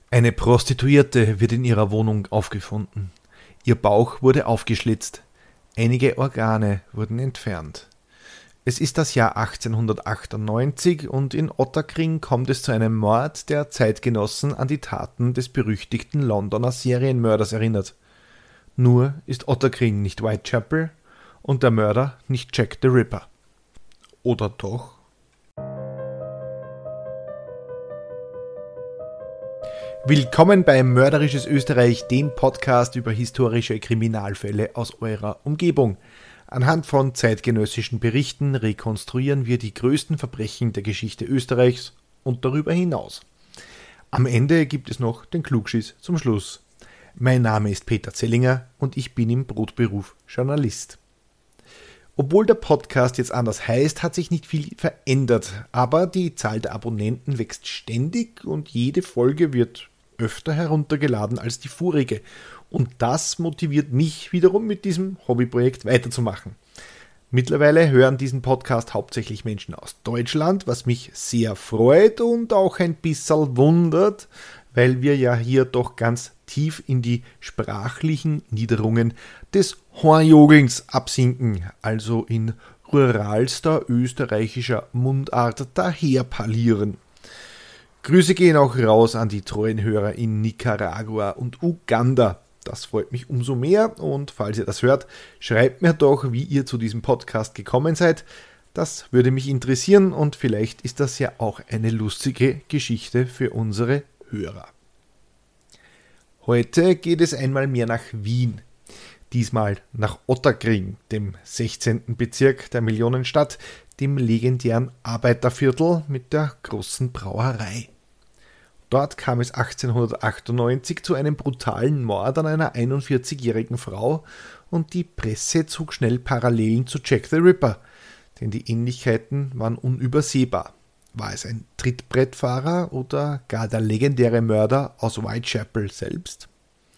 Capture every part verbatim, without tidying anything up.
Eine Prostituierte wird in ihrer Wohnung aufgefunden. Ihr Bauch wurde aufgeschlitzt. Einige Organe wurden entfernt. Es ist das Jahr achtzehnhundertachtundneunzig und in Ottakring kommt es zu einem Mord, der Zeitgenossen an die Taten des berüchtigten Londoner Serienmörders erinnert. Nur ist Ottakring nicht Whitechapel und der Mörder nicht Jack the Ripper. Oder doch? Willkommen bei Mörderisches Österreich, dem Podcast über historische Kriminalfälle aus eurer Umgebung. Anhand von zeitgenössischen Berichten rekonstruieren wir die größten Verbrechen der Geschichte Österreichs und darüber hinaus. Am Ende gibt es noch den Klugschiss zum Schluss. Mein Name ist Peter Zellinger und ich bin im Brotberuf Journalist. Obwohl der Podcast jetzt anders heißt, hat sich nicht viel verändert, aber die Zahl der Abonnenten wächst ständig und jede Folge wird öfter heruntergeladen als die vorige. Und das motiviert mich wiederum, mit diesem Hobbyprojekt weiterzumachen. Mittlerweile hören diesen Podcast hauptsächlich Menschen aus Deutschland, was mich sehr freut und auch ein bisschen wundert, weil wir ja hier doch ganz tief in die sprachlichen Niederungen des Hornjogelns absinken, also in ruralster österreichischer Mundart daherparlieren. Grüße gehen auch raus an die treuen Hörer in Nicaragua und Uganda. Das freut mich umso mehr und falls ihr das hört, schreibt mir doch, wie ihr zu diesem Podcast gekommen seid. Das würde mich interessieren und vielleicht ist das ja auch eine lustige Geschichte für unsere Hörer. Heute geht es einmal mehr nach Wien. Diesmal nach Ottakring, dem sechzehnten Bezirk der Millionenstadt, dem legendären Arbeiterviertel mit der großen Brauerei. Dort kam es achtzehnhundertachtundneunzig zu einem brutalen Mord an einer einundvierzigjährigen Frau und die Presse zog schnell Parallelen zu Jack the Ripper, denn die Ähnlichkeiten waren unübersehbar. War es ein Trittbrettfahrer oder gar der legendäre Mörder aus Whitechapel selbst?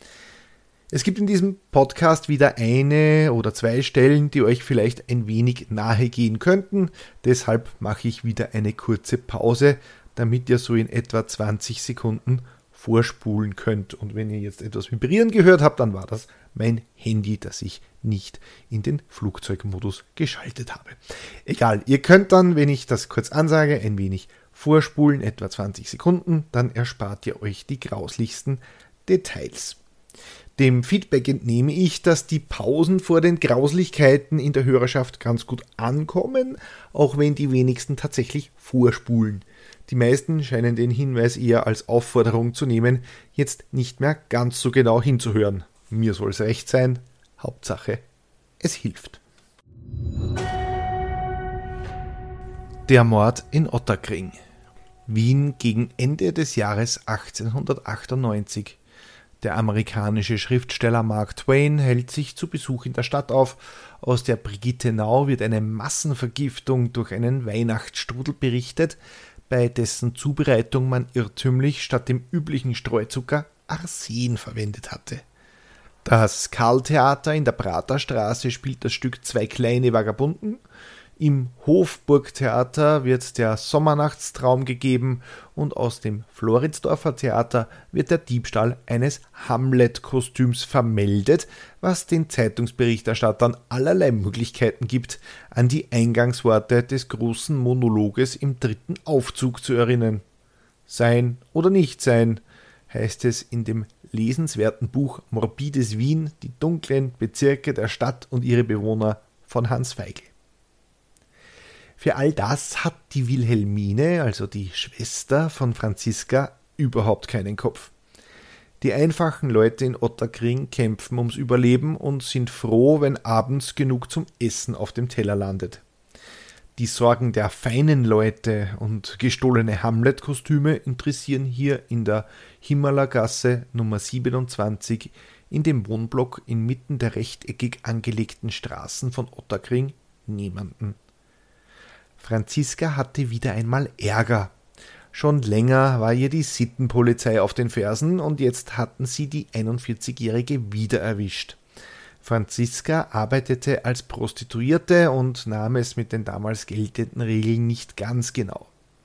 Es gibt in diesem Podcast wieder eine oder zwei Stellen, die euch vielleicht ein wenig nahe gehen könnten. Deshalb mache ich wieder eine kurze Pause, damit ihr so in etwa zwanzig Sekunden vorspulen könnt. Und wenn ihr jetzt etwas vibrieren gehört habt, dann war das mein Handy, das ich nicht in den Flugzeugmodus geschaltet habe. Egal, ihr könnt dann, wenn ich das kurz ansage, ein wenig vorspulen, etwa zwanzig Sekunden, dann erspart ihr euch die grauslichsten Details. Dem Feedback entnehme ich, dass die Pausen vor den Grauslichkeiten in der Hörerschaft ganz gut ankommen, auch wenn die wenigsten tatsächlich vorspulen. Die meisten scheinen den Hinweis eher als Aufforderung zu nehmen, jetzt nicht mehr ganz so genau hinzuhören. Mir soll es recht sein, Hauptsache, es hilft. Der Mord in Ottakring. Wien gegen Ende des Jahres achtzehnhundertachtundneunzig. Der amerikanische Schriftsteller Mark Twain hält sich zu Besuch in der Stadt auf. Aus der Brigittenau wird eine Massenvergiftung durch einen Weihnachtsstrudel berichtet, bei dessen Zubereitung man irrtümlich statt dem üblichen Streuzucker Arsen verwendet hatte. Das Karl-Theater in der Praterstraße spielt das Stück Zwei kleine Vagabunden. Im Hofburgtheater wird der Sommernachtstraum gegeben und aus dem Floridsdorfer Theater wird der Diebstahl eines Hamlet-Kostüms vermeldet, was den Zeitungsberichterstattern allerlei Möglichkeiten gibt, an die Eingangsworte des großen Monologes im dritten Aufzug zu erinnern. Sein oder nicht sein, heißt es in dem lesenswerten Buch Morbides Wien, die dunklen Bezirke der Stadt und ihre Bewohner von Hans Feigl. Für all das hat die Wilhelmine, also die Schwester von Franziska, überhaupt keinen Kopf. Die einfachen Leute in Ottakring kämpfen ums Überleben und sind froh, wenn abends genug zum Essen auf dem Teller landet. Die Sorgen der feinen Leute und gestohlene Hamlet-Kostüme interessieren hier in der Himmerlergasse Nummer siebenundzwanzig in dem Wohnblock inmitten der rechteckig angelegten Straßen von Ottakring niemanden. Franziska hatte wieder einmal Ärger. Schon länger war ihr die Sittenpolizei auf den Fersen und jetzt hatten sie die einundvierzigjährige wieder erwischt. Franziska arbeitete als Prostituierte und nahm es mit den damals geltenden Regeln nicht ganz genau.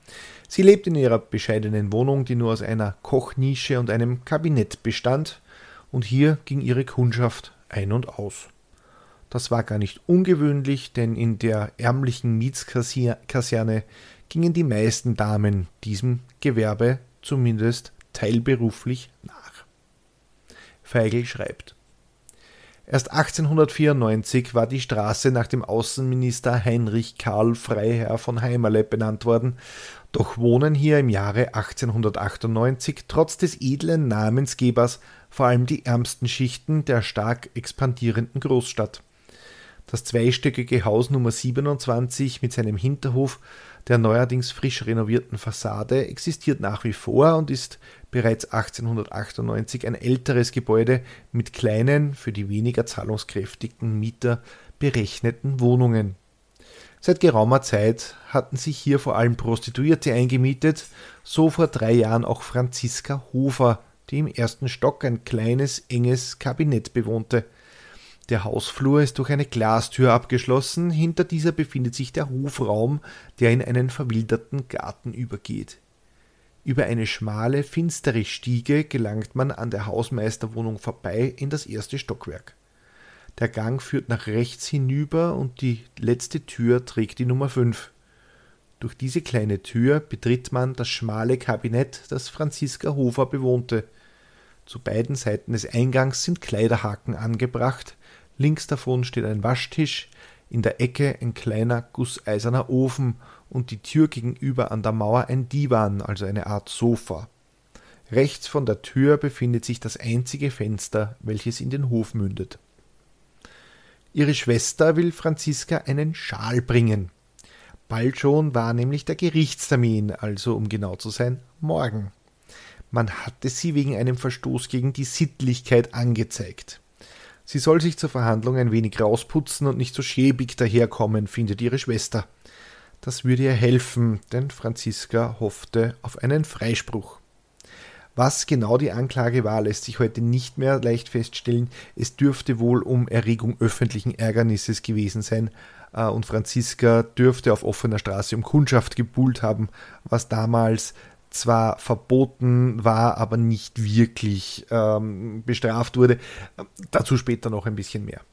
Sie lebt in ihrer bescheidenen Wohnung, die nur aus einer Kochnische und einem Kabinett bestand, und hier ging ihre Kundschaft ein und aus. Das war gar nicht ungewöhnlich, denn in der ärmlichen Mietskaserne gingen die meisten Damen diesem Gewerbe zumindest teilberuflich nach. Feigl schreibt: Erst achtzehnhundertvierundneunzig war die Straße nach dem Außenminister Heinrich Karl Freiherr von Heimerle benannt worden, doch wohnen hier im Jahre achtzehnhundertachtundneunzig trotz des edlen Namensgebers vor allem die ärmsten Schichten der stark expandierenden Großstadt. Das zweistöckige Haus Nummer siebenundzwanzig mit seinem Hinterhof, der neuerdings frisch renovierten Fassade, existiert nach wie vor und ist bereits achtzehnhundertachtundneunzig ein älteres Gebäude mit kleinen, für die weniger zahlungskräftigen Mieter berechneten Wohnungen. Seit geraumer Zeit hatten sich hier vor allem Prostituierte eingemietet, so vor drei Jahren auch Franziska Hofer, die im ersten Stock ein kleines, enges Kabinett bewohnte. Der Hausflur ist durch eine Glastür abgeschlossen, hinter dieser befindet sich der Hofraum, der in einen verwilderten Garten übergeht. Über eine schmale, finstere Stiege gelangt man an der Hausmeisterwohnung vorbei in das erste Stockwerk. Der Gang führt nach rechts hinüber und die letzte Tür trägt die Nummer fünf. Durch diese kleine Tür betritt man das schmale Kabinett, das Franziska Hofer bewohnte. Zu beiden Seiten des Eingangs sind Kleiderhaken angebracht, links davon steht ein Waschtisch, in der Ecke ein kleiner gusseiserner Ofen und die Tür gegenüber an der Mauer ein Divan, also eine Art Sofa. Rechts von der Tür befindet sich das einzige Fenster, welches in den Hof mündet. Ihre Schwester will Franziska einen Schal bringen. Bald schon war nämlich der Gerichtstermin, also um genau zu sein, morgen. Man hatte sie wegen einem Verstoß gegen die Sittlichkeit angezeigt. Sie soll sich zur Verhandlung ein wenig rausputzen und nicht so schäbig daherkommen, findet ihre Schwester. Das würde ihr helfen, denn Franziska hoffte auf einen Freispruch. Was genau die Anklage war, lässt sich heute nicht mehr leicht feststellen. Es dürfte wohl um Erregung öffentlichen Ärgernisses gewesen sein, und Franziska dürfte auf offener Straße um Kundschaft gebuhlt haben, was damals zwar verboten war, aber nicht wirklich ähm, bestraft wurde. Dazu später noch ein bisschen mehr.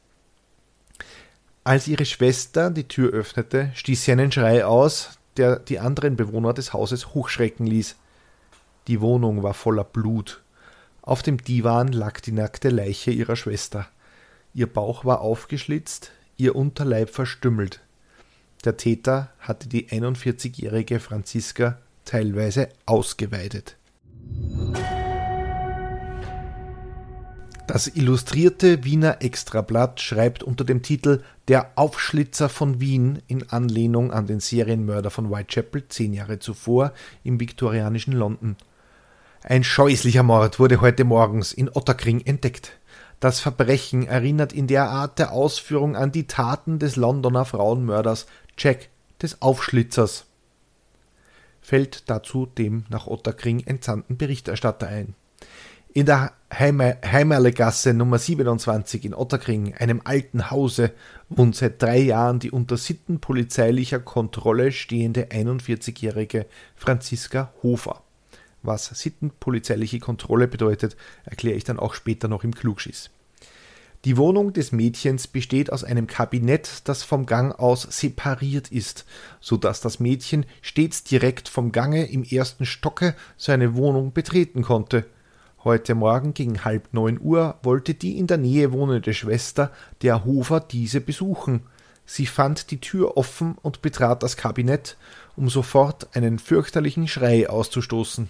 Als ihre Schwester die Tür öffnete, stieß sie einen Schrei aus, der die anderen Bewohner des Hauses hochschrecken ließ. Die Wohnung war voller Blut. Auf dem Divan lag die nackte Leiche ihrer Schwester. Ihr Bauch war aufgeschlitzt, ihr Unterleib verstümmelt. Der Täter hatte die einundvierzigjährige Franziska teilweise ausgeweidet. Das illustrierte Wiener Extrablatt schreibt unter dem Titel »Der Aufschlitzer von Wien« in Anlehnung an den Serienmörder von Whitechapel zehn Jahre zuvor im viktorianischen London. Ein scheußlicher Mord wurde heute morgens in Ottakring entdeckt. Das Verbrechen erinnert in der Art der Ausführung an die Taten des Londoner Frauenmörders Jack des Aufschlitzers. Fällt dazu dem nach Ottakring entsandten Berichterstatter ein. In der Heimer- Heimerlegasse Nummer siebenundzwanzig in Ottakring, einem alten Hause, wohnt seit drei Jahren die unter sittenpolizeilicher Kontrolle stehende einundvierzigjährige Franziska Hofer. Was sittenpolizeiliche Kontrolle bedeutet, erkläre ich dann auch später noch im Klugschiss. Die Wohnung des Mädchens besteht aus einem Kabinett, das vom Gang aus separiert ist, so dass das Mädchen stets direkt vom Gange im ersten Stocke seine Wohnung betreten konnte. Heute Morgen gegen halb neun Uhr wollte die in der Nähe wohnende Schwester der Hofer diese besuchen. Sie fand die Tür offen und betrat das Kabinett, um sofort einen fürchterlichen Schrei auszustoßen.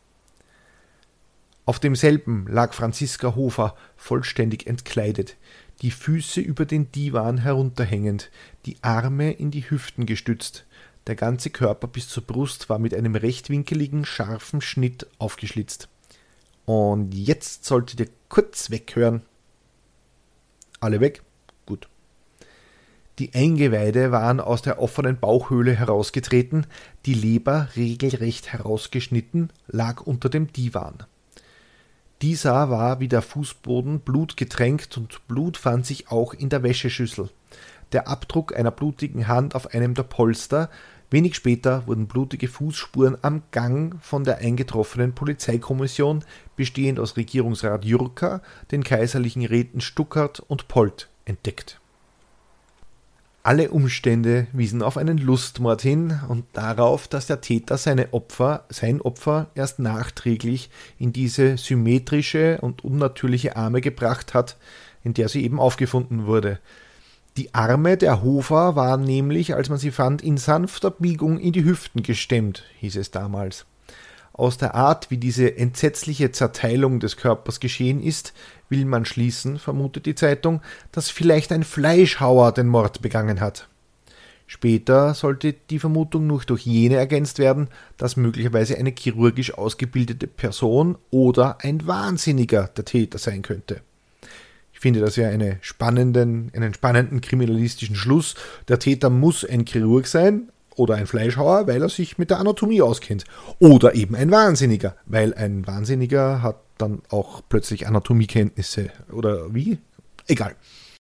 Auf demselben lag Franziska Hofer, vollständig entkleidet, die Füße über den Divan herunterhängend, die Arme in die Hüften gestützt. Der ganze Körper bis zur Brust war mit einem rechtwinkeligen, scharfen Schnitt aufgeschlitzt. Und jetzt solltet ihr kurz weghören. Alle weg? Gut. Die Eingeweide waren aus der offenen Bauchhöhle herausgetreten, die Leber, regelrecht herausgeschnitten, lag unter dem Divan. Dieser war wie der Fußboden blutgetränkt und Blut fand sich auch in der Wäscheschüssel. Der Abdruck einer blutigen Hand auf einem der Polster Wenig später wurden blutige Fußspuren am Gang von der eingetroffenen Polizeikommission, bestehend aus Regierungsrat Jurka, den kaiserlichen Räten Stuckart und Polt, entdeckt. Alle Umstände wiesen auf einen Lustmord hin und darauf, dass der Täter seine Opfer, sein Opfer erst nachträglich in diese symmetrische und unnatürliche Arme gebracht hat, in der sie eben aufgefunden wurde. Die Arme der Hofer waren nämlich, als man sie fand, in sanfter Biegung in die Hüften gestemmt, hieß es damals. Aus der Art, wie diese entsetzliche Zerteilung des Körpers geschehen ist, will man schließen, vermutet die Zeitung, dass vielleicht ein Fleischhauer den Mord begangen hat. Später sollte die Vermutung noch durch jene ergänzt werden, dass möglicherweise eine chirurgisch ausgebildete Person oder ein Wahnsinniger der Täter sein könnte. Ich finde das ja eine spannenden, einen spannenden kriminalistischen Schluss. Der Täter muss ein Chirurg sein oder ein Fleischhauer, weil er sich mit der Anatomie auskennt. Oder eben ein Wahnsinniger, weil ein Wahnsinniger hat dann auch plötzlich Anatomiekenntnisse. Oder wie? Egal.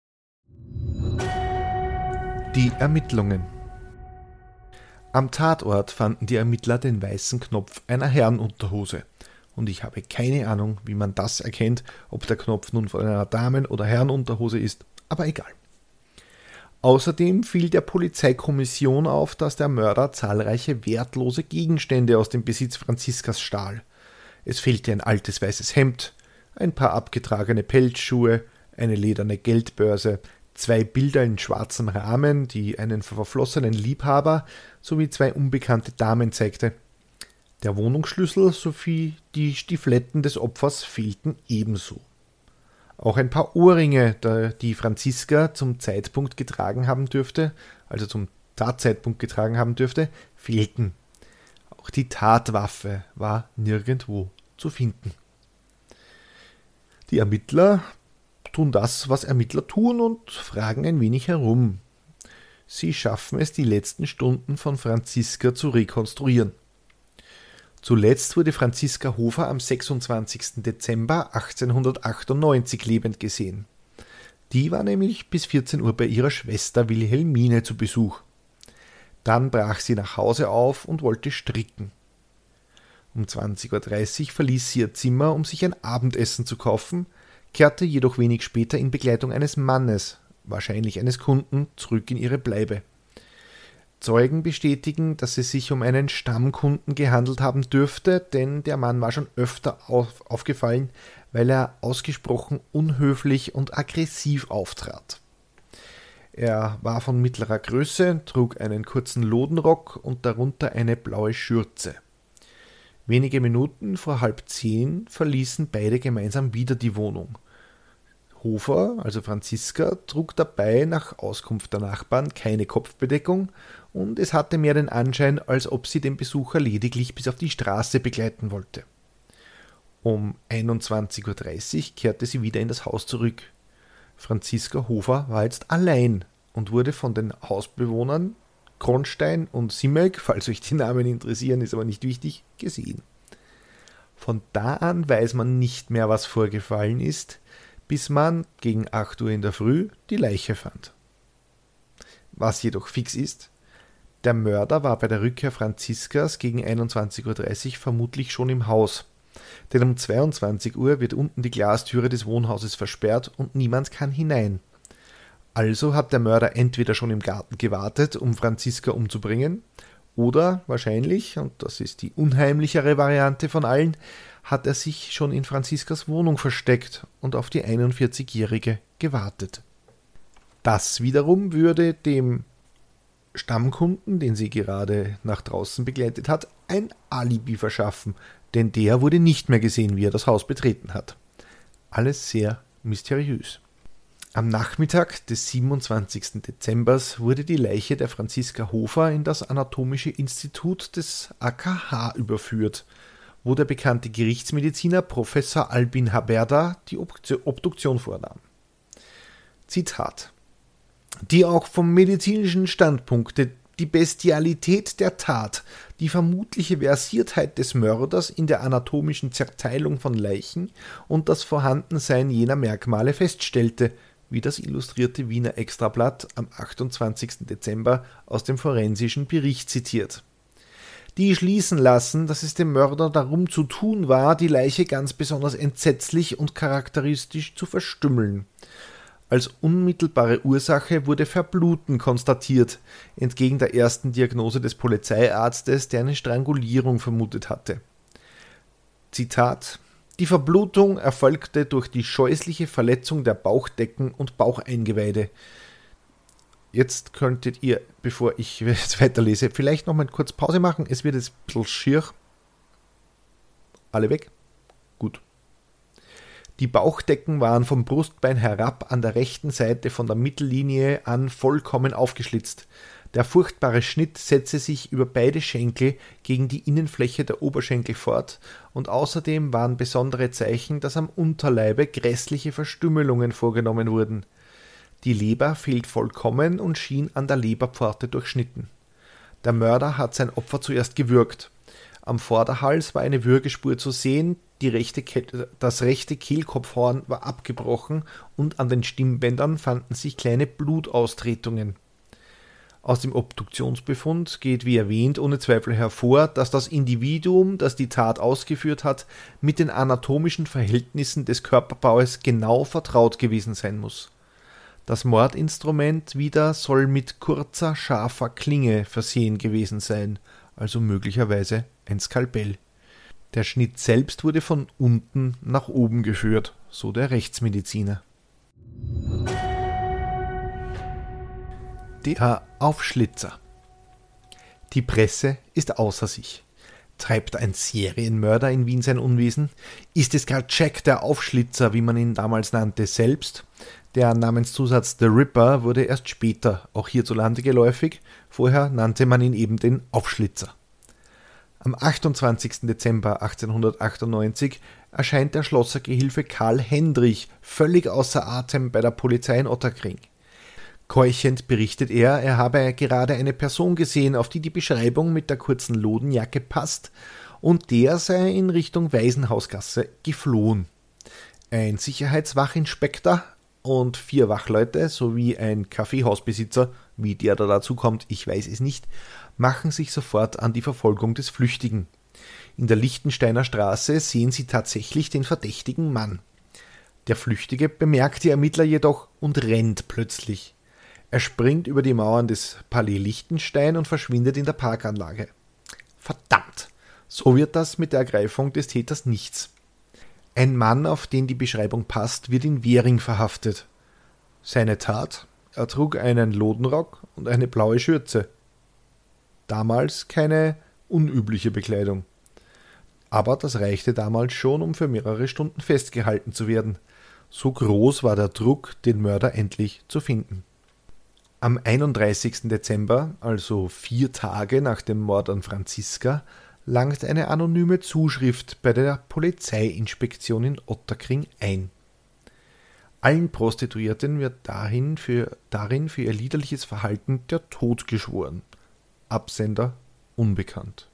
Die Ermittlungen. Am Tatort fanden die Ermittler den weißen Knopf einer Herrenunterhose. Und ich habe keine Ahnung, wie man das erkennt, ob der Knopf nun von einer Damen- oder Herrenunterhose ist, aber egal. Außerdem fiel der Polizeikommission auf, dass der Mörder zahlreiche wertlose Gegenstände aus dem Besitz Franziskas stahl. Es fehlte ein altes weißes Hemd, ein paar abgetragene Pelzschuhe, eine lederne Geldbörse, zwei Bilder in schwarzem Rahmen, die einen verflossenen Liebhaber sowie zwei unbekannte Damen zeigte. Der Wohnungsschlüssel sowie die Stifletten des Opfers fehlten ebenso. Auch ein paar Ohrringe, die Franziska zum Zeitpunkt getragen haben dürfte, also zum Tatzeitpunkt getragen haben dürfte, fehlten. Auch die Tatwaffe war nirgendwo zu finden. Die Ermittler tun das, was Ermittler tun, und fragen ein wenig herum. Sie schaffen es, die letzten Stunden von Franziska zu rekonstruieren. Zuletzt wurde Franziska Hofer am sechsundzwanzigsten Dezember achtzehnhundertachtundneunzig lebend gesehen. Die war nämlich bis vierzehn Uhr bei ihrer Schwester Wilhelmine zu Besuch. Dann brach sie nach Hause auf und wollte stricken. Um zwanzig Uhr dreißig verließ sie ihr Zimmer, um sich ein Abendessen zu kaufen, kehrte jedoch wenig später in Begleitung eines Mannes, wahrscheinlich eines Kunden, zurück in ihre Bleibe. Zeugen bestätigen, dass es sich um einen Stammkunden gehandelt haben dürfte, denn der Mann war schon öfter auf, aufgefallen, weil er ausgesprochen unhöflich und aggressiv auftrat. Er war von mittlerer Größe, trug einen kurzen Lodenrock und darunter eine blaue Schürze. Wenige Minuten vor halb zehn verließen beide gemeinsam wieder die Wohnung. Hofer, also Franziska, trug dabei nach Auskunft der Nachbarn keine Kopfbedeckung und es hatte mehr den Anschein, als ob sie den Besucher lediglich bis auf die Straße begleiten wollte. Um einundzwanzig Uhr dreißig kehrte sie wieder in das Haus zurück. Franziska Hofer war jetzt allein und wurde von den Hausbewohnern Kronstein und Simek, falls euch die Namen interessieren, ist aber nicht wichtig, gesehen. Von da an weiß man nicht mehr, was vorgefallen ist, bis man gegen acht Uhr in der Früh die Leiche fand. Was jedoch fix ist, der Mörder war bei der Rückkehr Franziskas gegen einundzwanzig Uhr dreißig vermutlich schon im Haus, denn um zweiundzwanzig Uhr wird unten die Glastüre des Wohnhauses versperrt und niemand kann hinein. Also hat der Mörder entweder schon im Garten gewartet, um Franziska umzubringen, oder wahrscheinlich, und das ist die unheimlichere Variante von allen, hat er sich schon in Franziskas Wohnung versteckt und auf die einundvierzigjährige gewartet. Das wiederum würde dem Stammkunden, den sie gerade nach draußen begleitet hat, ein Alibi verschaffen, denn der wurde nicht mehr gesehen, wie er das Haus betreten hat. Alles sehr mysteriös. Am Nachmittag des siebenundzwanzigsten Dezember wurde die Leiche der Franziska Hofer in das Anatomische Institut des A K H überführt, wo der bekannte Gerichtsmediziner Professor Albin Haberda die Obduktion vornahm. Zitat: Die auch vom medizinischen Standpunkt die Bestialität der Tat, die vermutliche Versiertheit des Mörders in der anatomischen Zerteilung von Leichen und das Vorhandensein jener Merkmale feststellte, wie das Illustrierte Wiener Extrablatt am achtundzwanzigsten Dezember aus dem forensischen Bericht zitiert. Die schließen lassen, dass es dem Mörder darum zu tun war, die Leiche ganz besonders entsetzlich und charakteristisch zu verstümmeln. Als unmittelbare Ursache wurde Verbluten konstatiert, entgegen der ersten Diagnose des Polizeiarztes, der eine Strangulierung vermutet hatte. Zitat: Die Verblutung erfolgte durch die scheußliche Verletzung der Bauchdecken und Baucheingeweide. Jetzt könntet ihr, bevor ich jetzt weiterlese, vielleicht noch mal kurz Pause machen. Es wird jetzt ein bisschen schier. Alle weg? Gut. Die Bauchdecken waren vom Brustbein herab an der rechten Seite von der Mittellinie an vollkommen aufgeschlitzt. Der furchtbare Schnitt setzte sich über beide Schenkel gegen die Innenfläche der Oberschenkel fort, und außerdem waren besondere Zeichen, dass am Unterleibe grässliche Verstümmelungen vorgenommen wurden. Die Leber fehlt vollkommen und schien an der Leberpforte durchschnitten. Der Mörder hat sein Opfer zuerst gewürgt. Am Vorderhals war eine Würgespur zu sehen, die rechte Ke- das rechte Kehlkopfhorn war abgebrochen und an den Stimmbändern fanden sich kleine Blutaustretungen. Aus dem Obduktionsbefund geht wie erwähnt ohne Zweifel hervor, dass das Individuum, das die Tat ausgeführt hat, mit den anatomischen Verhältnissen des Körperbaues genau vertraut gewesen sein muss. Das Mordinstrument wieder soll mit kurzer, scharfer Klinge versehen gewesen sein, also möglicherweise ein Skalpell. Der Schnitt selbst wurde von unten nach oben geführt, so der Rechtsmediziner. Der Aufschlitzer. Die Presse ist außer sich. Treibt ein Serienmörder in Wien sein Unwesen? Ist es gar Jack der Aufschlitzer, wie man ihn damals nannte, selbst? Der Namenszusatz The Ripper wurde erst später auch hierzulande geläufig, vorher nannte man ihn eben den Aufschlitzer. Am achtundzwanzigsten Dezember achtzehnhundertachtundneunzig erscheint der Schlossergehilfe Karl Hendrich völlig außer Atem bei der Polizei in Ottakring. Keuchend berichtet er, er habe gerade eine Person gesehen, auf die die Beschreibung mit der kurzen Lodenjacke passt, und der sei in Richtung Waisenhausgasse geflohen. Ein Sicherheitswachinspektor und vier Wachleute sowie ein Kaffeehausbesitzer, wie der da dazu kommt, ich weiß es nicht, machen sich sofort an die Verfolgung des Flüchtigen. In der Lichtensteiner Straße sehen sie tatsächlich den verdächtigen Mann. Der Flüchtige bemerkt die Ermittler jedoch und rennt plötzlich. Er springt über die Mauern des Palais Lichtenstein und verschwindet in der Parkanlage. Verdammt, so wird das mit der Ergreifung des Täters nichts. Ein Mann, auf den die Beschreibung passt, wird in Währing verhaftet. Seine Tat? Er trug einen Lodenrock und eine blaue Schürze. Damals keine unübliche Bekleidung. Aber das reichte damals schon, um für mehrere Stunden festgehalten zu werden. So groß war der Druck, den Mörder endlich zu finden. Am einunddreißigsten Dezember, also vier Tage nach dem Mord an Franziska, langt eine anonyme Zuschrift bei der Polizeiinspektion in Ottakring ein. Allen Prostituierten wird dahin für, darin für ihr liederliches Verhalten der Tod geschworen. Absender unbekannt.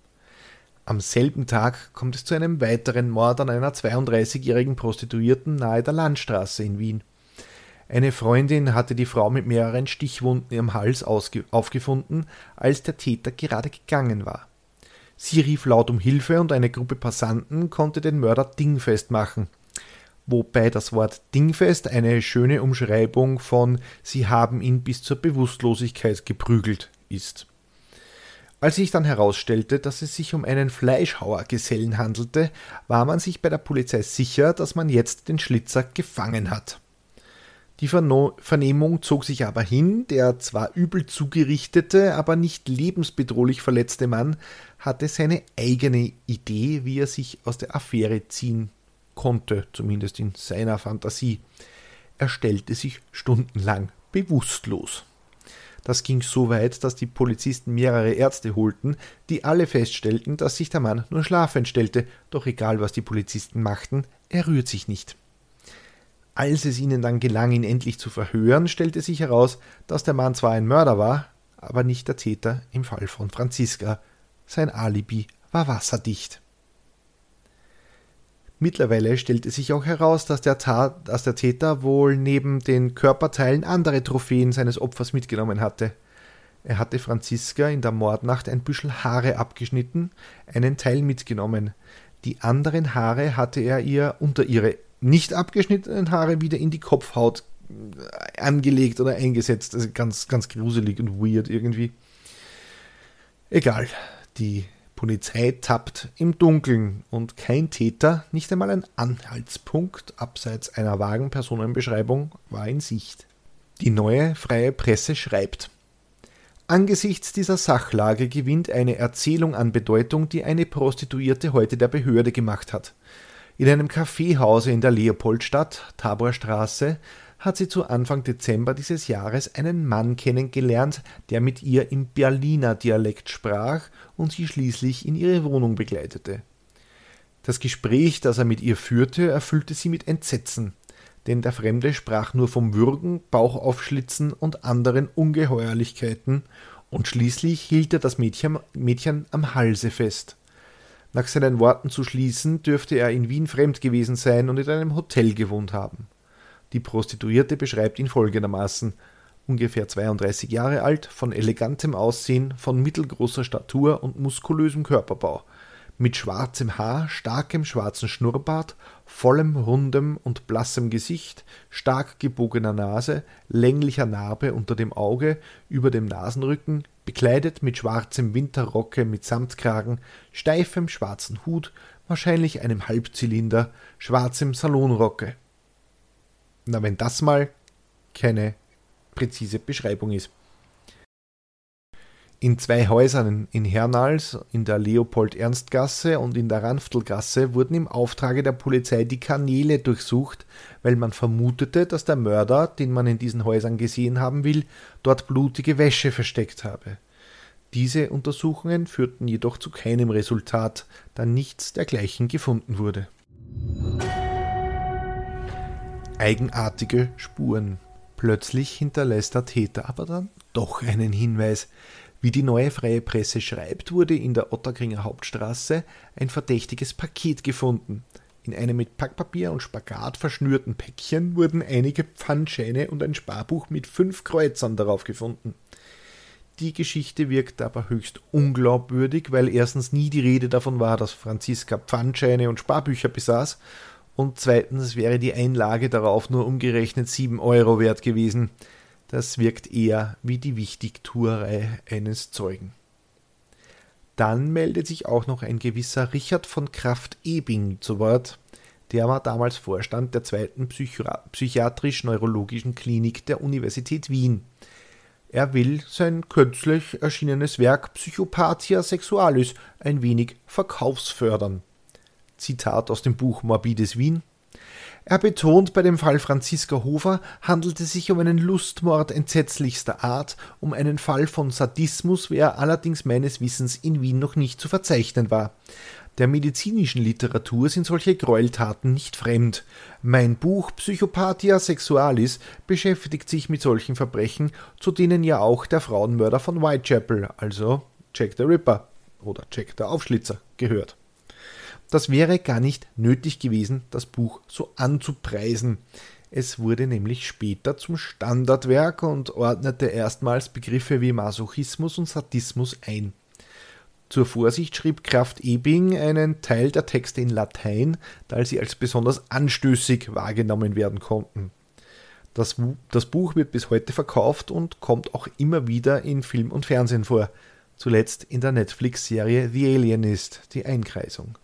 Am selben Tag kommt es zu einem weiteren Mord an einer zweiunddreißigjährigen Prostituierten nahe der Landstraße in Wien. Eine Freundin hatte die Frau mit mehreren Stichwunden im Hals ausge- aufgefunden, als der Täter gerade gegangen war. Sie rief laut um Hilfe und eine Gruppe Passanten konnte den Mörder dingfest machen. Wobei das Wort dingfest eine schöne Umschreibung von „sie haben ihn bis zur Bewusstlosigkeit geprügelt" ist. Als sich dann herausstellte, dass es sich um einen Fleischhauergesellen handelte, war man sich bei der Polizei sicher, dass man jetzt den Schlitzer gefangen hat. Die Verno- Vernehmung zog sich aber hin, der zwar übel zugerichtete, aber nicht lebensbedrohlich verletzte Mann hatte seine eigene Idee, wie er sich aus der Affäre ziehen konnte, zumindest in seiner Fantasie. Er stellte sich stundenlang bewusstlos. Das ging so weit, dass die Polizisten mehrere Ärzte holten, die alle feststellten, dass sich der Mann nur schlafend stellte, doch egal was die Polizisten machten, er rührt sich nicht. Als es ihnen dann gelang, ihn endlich zu verhören, stellte sich heraus, dass der Mann zwar ein Mörder war, aber nicht der Täter im Fall von Franziska. Sein Alibi war wasserdicht. Mittlerweile stellte sich auch heraus, dass der, Tat, dass der Täter wohl neben den Körperteilen andere Trophäen seines Opfers mitgenommen hatte. Er hatte Franziska in der Mordnacht ein Büschel Haare abgeschnitten, einen Teil mitgenommen. Die anderen Haare hatte er ihr unter ihre nicht abgeschnittenen Haare wieder in die Kopfhaut angelegt oder eingesetzt. Also ganz, ganz gruselig und weird irgendwie. Egal, die Polizei tappt im Dunkeln und kein Täter, nicht einmal ein Anhaltspunkt abseits einer vagen Personenbeschreibung war in Sicht. Die Neue Freie Presse schreibt: Angesichts dieser Sachlage gewinnt eine Erzählung an Bedeutung, die eine Prostituierte heute der Behörde gemacht hat. In einem Kaffeehause in der Leopoldstadt, Taborstraße, hat sie zu Anfang Dezember dieses Jahres einen Mann kennengelernt, der mit ihr im Berliner Dialekt sprach und sie schließlich in ihre Wohnung begleitete. Das Gespräch, das er mit ihr führte, erfüllte sie mit Entsetzen, denn der Fremde sprach nur vom Würgen, Bauchaufschlitzen und anderen Ungeheuerlichkeiten, und schließlich hielt er das Mädchen, Mädchen am Halse fest. Nach seinen Worten zu schließen, dürfte er in Wien fremd gewesen sein und in einem Hotel gewohnt haben. Die Prostituierte beschreibt ihn folgendermaßen: ungefähr zweiunddreißig Jahre alt, von elegantem Aussehen, von mittelgroßer Statur und muskulösem Körperbau, mit schwarzem Haar, starkem schwarzen Schnurrbart, vollem, rundem und blassem Gesicht, stark gebogener Nase, länglicher Narbe unter dem Auge, über dem Nasenrücken, bekleidet mit schwarzem Winterrocke mit Samtkragen, steifem schwarzen Hut, wahrscheinlich einem Halbzylinder, schwarzem Salonrocke. Na, wenn das mal keine präzise Beschreibung ist. In zwei Häusern in Hernals, in der Leopold-Ernst-Gasse und in der Ranftelgasse, wurden im Auftrage der Polizei die Kanäle durchsucht, weil man vermutete, dass der Mörder, den man in diesen Häusern gesehen haben will, dort blutige Wäsche versteckt habe. Diese Untersuchungen führten jedoch zu keinem Resultat, da nichts dergleichen gefunden wurde. Eigenartige Spuren. Plötzlich hinterlässt der Täter aber dann doch einen Hinweis. Wie die Neue Freie Presse schreibt, wurde in der Ottakringer Hauptstraße ein verdächtiges Paket gefunden. In einem mit Packpapier und Spagat verschnürten Päckchen wurden einige Pfandscheine und ein Sparbuch mit fünf Kreuzern darauf gefunden. Die Geschichte wirkt aber höchst unglaubwürdig, weil erstens nie die Rede davon war, dass Franziska Pfandscheine und Sparbücher besaß, und zweitens wäre die Einlage darauf nur umgerechnet sieben Euro wert gewesen. Das wirkt eher wie die Wichtigtuerei eines Zeugen. Dann meldet sich auch noch ein gewisser Richard von Krafft-Ebing zu Wort. Der war damals Vorstand der zweiten Psychi- psychiatrisch-neurologischen Klinik der Universität Wien. Er will sein kürzlich erschienenes Werk Psychopathia Sexualis ein wenig verkaufsfördern. Zitat aus dem Buch Morbides Wien. Er betont, bei dem Fall Franziska Hofer handelte es sich um einen Lustmord entsetzlichster Art, um einen Fall von Sadismus, wer allerdings meines Wissens in Wien noch nicht zu verzeichnen war. Der medizinischen Literatur sind solche Gräueltaten nicht fremd. Mein Buch Psychopathia Sexualis beschäftigt sich mit solchen Verbrechen, zu denen ja auch der Frauenmörder von Whitechapel, also Jack the Ripper oder Jack der Aufschlitzer, gehört. Das wäre gar nicht nötig gewesen, das Buch so anzupreisen. Es wurde nämlich später zum Standardwerk und ordnete erstmals Begriffe wie Masochismus und Sadismus ein. Zur Vorsicht schrieb Krafft-Ebing einen Teil der Texte in Latein, da sie als besonders anstößig wahrgenommen werden konnten. Das, das Buch wird bis heute verkauft und kommt auch immer wieder in Film und Fernsehen vor. Zuletzt in der Netflix-Serie The Alienist, die Einkreisung.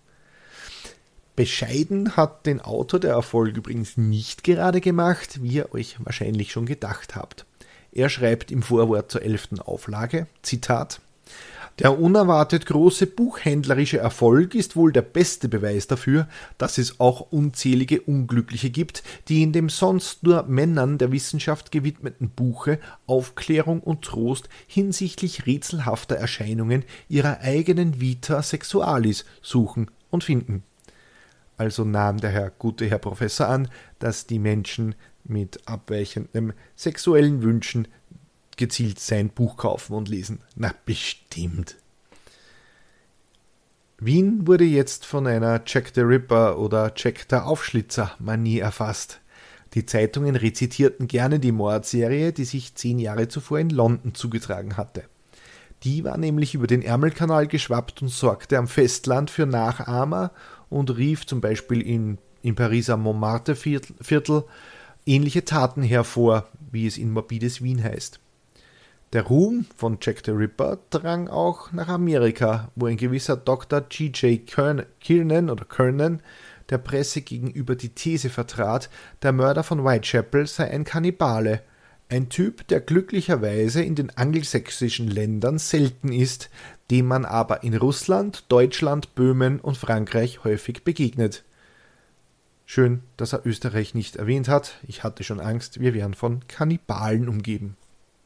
Bescheiden hat den Autor der Erfolg übrigens nicht gerade gemacht, wie ihr euch wahrscheinlich schon gedacht habt. Er schreibt im Vorwort zur elften Auflage, Zitat: Der unerwartet große buchhändlerische Erfolg ist wohl der beste Beweis dafür, dass es auch unzählige Unglückliche gibt, die in dem sonst nur Männern der Wissenschaft gewidmeten Buche Aufklärung und Trost hinsichtlich rätselhafter Erscheinungen ihrer eigenen Vita Sexualis suchen und finden. Also nahm der Herr gute Herr Professor an, dass die Menschen mit abweichendem sexuellen Wünschen gezielt sein Buch kaufen und lesen. Na, bestimmt. Wien wurde jetzt von einer Jack the Ripper oder Jack der Aufschlitzer-Manie erfasst. Die Zeitungen rezitierten gerne die Mordserie, die sich zehn Jahre zuvor in London zugetragen hatte. Die war nämlich über den Ärmelkanal geschwappt und sorgte am Festland für Nachahmer und rief zum Beispiel in, im Pariser Montmartre-Viertel ähnliche Taten hervor, wie es in morbides Wien heißt. Der Ruhm von Jack the Ripper drang auch nach Amerika, wo ein gewisser Doktor G J Kiernan oder Kernan der Presse gegenüber die These vertrat, der Mörder von Whitechapel sei ein Kannibale, ein Typ, der glücklicherweise in den angelsächsischen Ländern selten ist, dem man aber in Russland, Deutschland, Böhmen und Frankreich häufig begegnet. Schön, dass er Österreich nicht erwähnt hat. Ich hatte schon Angst, wir wären von Kannibalen umgeben.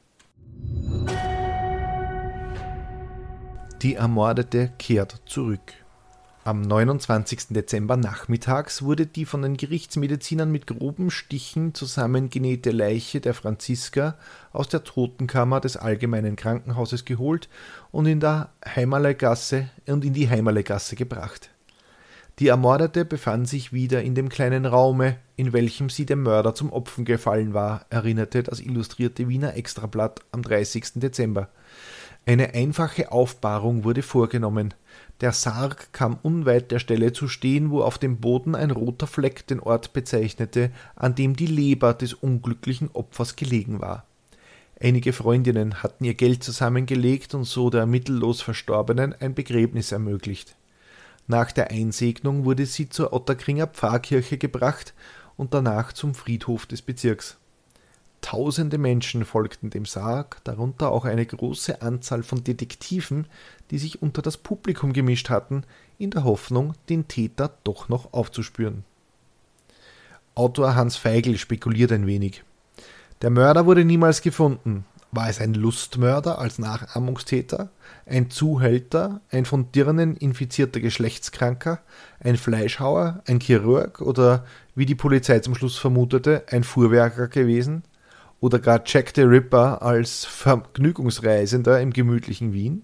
Die Ermordete kehrt zurück. Am neunundzwanzigsten Dezember nachmittags wurde die von den Gerichtsmedizinern mit groben Stichen zusammengenähte Leiche der Franziska aus der Totenkammer des Allgemeinen Krankenhauses geholt und in der Heimerleigasse und in die Heimerleigasse gebracht. Die Ermordete befand sich wieder in dem kleinen Raume, in welchem sie dem Mörder zum Opfer gefallen war, erinnerte das illustrierte Wiener Extrablatt am dreißigsten Dezember. Eine einfache Aufbahrung wurde vorgenommen. Der Sarg kam unweit der Stelle zu stehen, wo auf dem Boden ein roter Fleck den Ort bezeichnete, an dem die Leber des unglücklichen Opfers gelegen war. Einige Freundinnen hatten ihr Geld zusammengelegt und so der mittellos Verstorbenen ein Begräbnis ermöglicht. Nach der Einsegnung wurde sie zur Ottakringer Pfarrkirche gebracht und danach zum Friedhof des Bezirks. Tausende Menschen folgten dem Sarg, darunter auch eine große Anzahl von Detektiven, die sich unter das Publikum gemischt hatten, in der Hoffnung, den Täter doch noch aufzuspüren. Autor Hans Feigl spekuliert ein wenig. Der Mörder wurde niemals gefunden. War es ein Lustmörder als Nachahmungstäter, ein Zuhälter, ein von Dirnen infizierter Geschlechtskranker, ein Fleischhauer, ein Chirurg oder, wie die Polizei zum Schluss vermutete, ein Fuhrwerker gewesen? Oder gar Jack the Ripper als Vergnügungsreisender im gemütlichen Wien?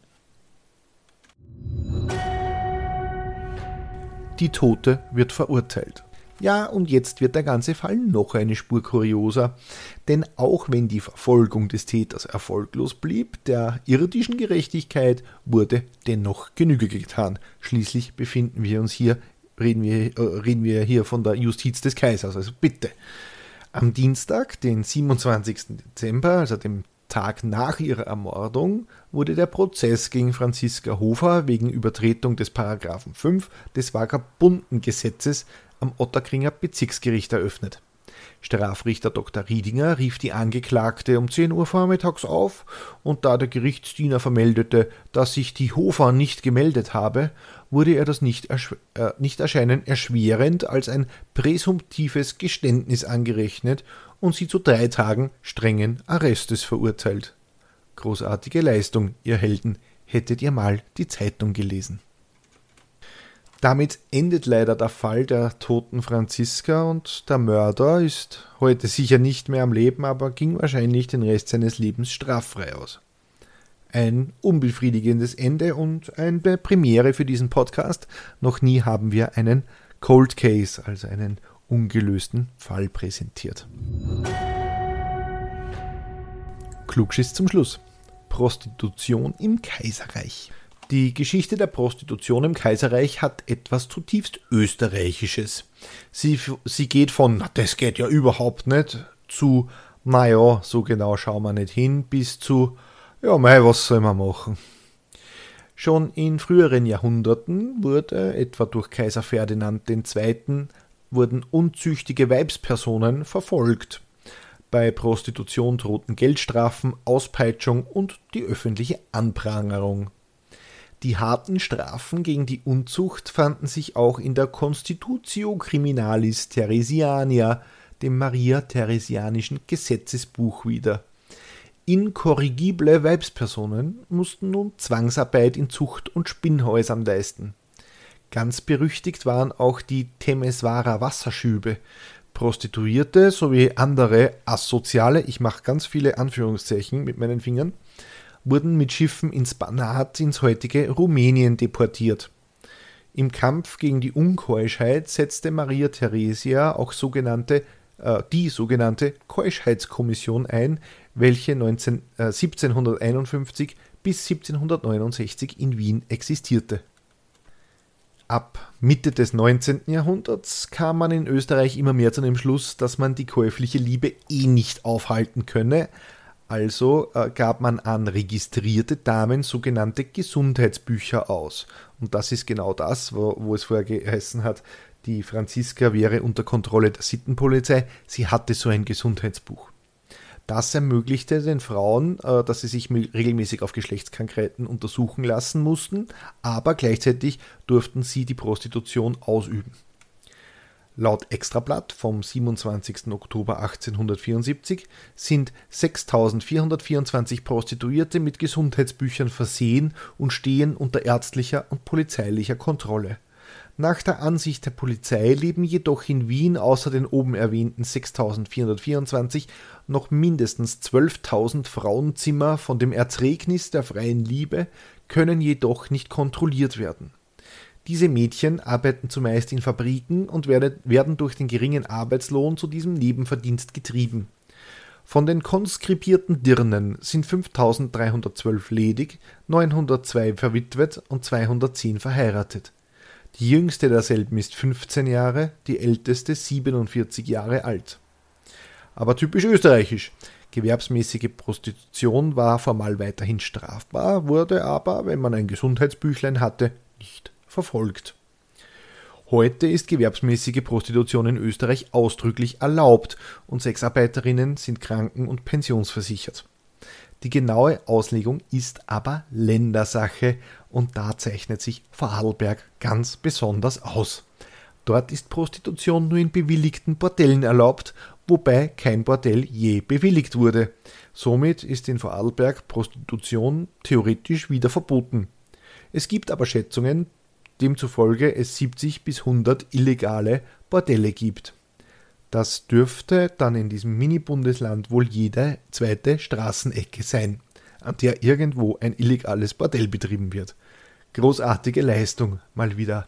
Die Tote wird verurteilt. Ja, und jetzt wird der ganze Fall noch eine Spur kurioser, denn auch wenn die Verfolgung des Täters erfolglos blieb, der irdischen Gerechtigkeit wurde dennoch Genüge getan. Schließlich befinden wir uns hier, reden wir, äh, reden wir hier von der Justiz des Kaisers, also bitte. Am Dienstag, den siebenundzwanzigsten Dezember, also dem Tag nach ihrer Ermordung, wurde der Prozess gegen Franziska Hofer wegen Übertretung des Paragraphen fünf des Vagabundengesetzes am Ottakringer Bezirksgericht eröffnet. Strafrichter Doktor Riedinger rief die Angeklagte um zehn Uhr vormittags auf und da der Gerichtsdiener vermeldete, dass sich die Hofer nicht gemeldet habe, wurde er das nicht, ersch- äh, nicht erscheinen erschwerend als ein präsumptives Geständnis angerechnet und sie zu drei Tagen strengen Arrestes verurteilt. Großartige Leistung, ihr Helden, hättet ihr mal die Zeitung gelesen. Damit endet leider der Fall der toten Franziska und der Mörder ist heute sicher nicht mehr am Leben, aber ging wahrscheinlich den Rest seines Lebens straffrei aus. Ein unbefriedigendes Ende und eine Premiere für diesen Podcast. Noch nie haben wir einen Cold Case, also einen ungelösten Fall präsentiert. Klugschiss zum Schluss. Prostitution im Kaiserreich. Die Geschichte der Prostitution im Kaiserreich hat etwas zutiefst Österreichisches. Sie, sie geht von, na, das geht ja überhaupt nicht, zu, naja, so genau schauen wir nicht hin, bis zu, ja, mei, was soll man machen? Schon in früheren Jahrhunderten wurde, etwa durch Kaiser Ferdinand der Zweite., wurden unzüchtige Weibspersonen verfolgt. Bei Prostitution drohten Geldstrafen, Auspeitschung und die öffentliche Anprangerung. Die harten Strafen gegen die Unzucht fanden sich auch in der Constitutio Criminalis Theresiania, dem Maria-Theresianischen Gesetzesbuch wieder. Inkorrigible Weibspersonen mussten nun Zwangsarbeit in Zucht- und Spinnhäusern leisten. Ganz berüchtigt waren auch die Temeswarer Wasserschübe. Prostituierte sowie andere asoziale, ich mache ganz viele Anführungszeichen mit meinen Fingern, wurden mit Schiffen ins Banat ins heutige Rumänien deportiert. Im Kampf gegen die Unkeuschheit setzte Maria Theresia auch sogenannte, äh, die sogenannte Keuschheitskommission ein, welche neunzehn, äh, siebzehnhunderteinundfünfzig bis siebzehnhundertneunundsechzig in Wien existierte. Ab Mitte des neunzehnten. Jahrhunderts kam man in Österreich immer mehr zu dem Schluss, dass man die käufliche Liebe eh nicht aufhalten könne. Also äh, gab man an registrierte Damen sogenannte Gesundheitsbücher aus. Und das ist genau das, wo, wo es vorher geheißen hat, die Franziska wäre unter Kontrolle der Sittenpolizei. Sie hatte so ein Gesundheitsbuch. Das ermöglichte den Frauen, äh, dass sie sich regelmäßig auf Geschlechtskrankheiten untersuchen lassen mussten, aber gleichzeitig durften sie die Prostitution ausüben. Laut Extrablatt vom siebenundzwanzigsten Oktober achtzehnhundertvierundsiebzig sind sechstausendvierhundertvierundzwanzig Prostituierte mit Gesundheitsbüchern versehen und stehen unter ärztlicher und polizeilicher Kontrolle. Nach der Ansicht der Polizei leben jedoch in Wien außer den oben erwähnten sechstausendvierhundertvierundzwanzig noch mindestens zwölftausend Frauenzimmer von dem Erzregnis der freien Liebe, können jedoch nicht kontrolliert werden. Diese Mädchen arbeiten zumeist in Fabriken und werden durch den geringen Arbeitslohn zu diesem Nebenverdienst getrieben. Von den konskribierten Dirnen sind fünftausenddreihundertzwölf ledig, neunhundertzwei verwitwet und zweihundertzehn verheiratet. Die jüngste derselben ist fünfzehn Jahre, die älteste siebenundvierzig Jahre alt. Aber typisch österreichisch. Gewerbsmäßige Prostitution war formal weiterhin strafbar, wurde aber, wenn man ein Gesundheitsbüchlein hatte, nicht verfolgt. Heute ist gewerbsmäßige Prostitution in Österreich ausdrücklich erlaubt und Sexarbeiterinnen sind kranken- und pensionsversichert. Die genaue Auslegung ist aber Ländersache und da zeichnet sich Vorarlberg ganz besonders aus. Dort ist Prostitution nur in bewilligten Bordellen erlaubt, wobei kein Bordell je bewilligt wurde. Somit ist in Vorarlberg Prostitution theoretisch wieder verboten. Es gibt aber Schätzungen, demzufolge es siebzig bis hundert illegale Bordelle gibt. Das dürfte dann in diesem Mini-Bundesland wohl jede zweite Straßenecke sein, an der irgendwo ein illegales Bordell betrieben wird. Großartige Leistung mal wieder.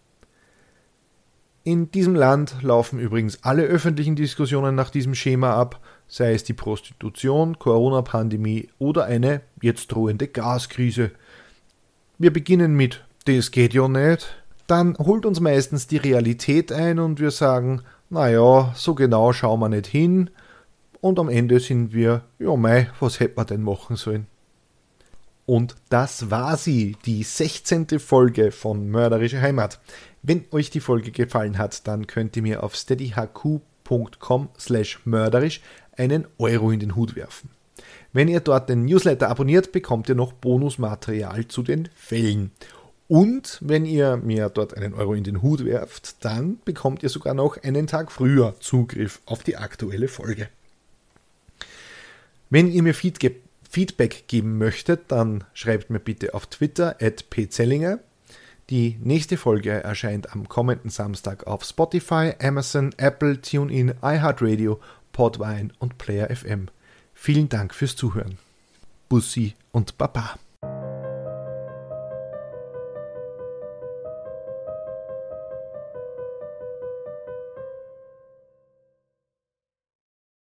In diesem Land laufen übrigens alle öffentlichen Diskussionen nach diesem Schema ab, sei es die Prostitution, Corona-Pandemie oder eine jetzt drohende Gaskrise. Wir beginnen mit „Das geht ja nicht“, dann holt uns meistens die Realität ein und wir sagen, naja, so genau schauen wir nicht hin und am Ende sind wir, ja mei, was hätten wir denn machen sollen? Und das war sie, die sechzehnte Folge von Mörderische Heimat. Wenn euch die Folge gefallen hat, dann könnt ihr mir auf steadyhq.com slash mörderisch einen Euro in den Hut werfen. Wenn ihr dort den Newsletter abonniert, bekommt ihr noch Bonusmaterial zu den Fällen. Und wenn ihr mir dort einen Euro in den Hut werft, dann bekommt ihr sogar noch einen Tag früher Zugriff auf die aktuelle Folge. Wenn ihr mir Feedback geben möchtet, dann schreibt mir bitte auf Twitter at pzellinger. Die nächste Folge erscheint am kommenden Samstag auf Spotify, Amazon, Apple, TuneIn, iHeartRadio, Podvine und Player F M. Vielen Dank fürs Zuhören. Bussi und Baba.